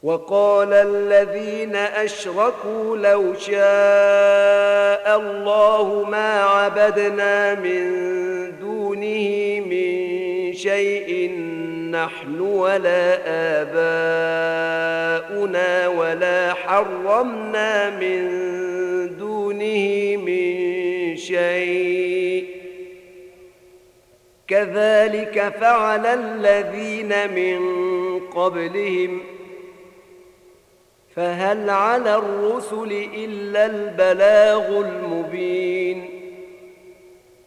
وقال الذين أشركوا لو شاء الله ما عبدنا من دونه من شيء نحن ولا آباؤنا ولا حرمنا من دونه من شيء كذلك فعل الذين من قبلهم فهل على الرسل إلا البلاغ المبين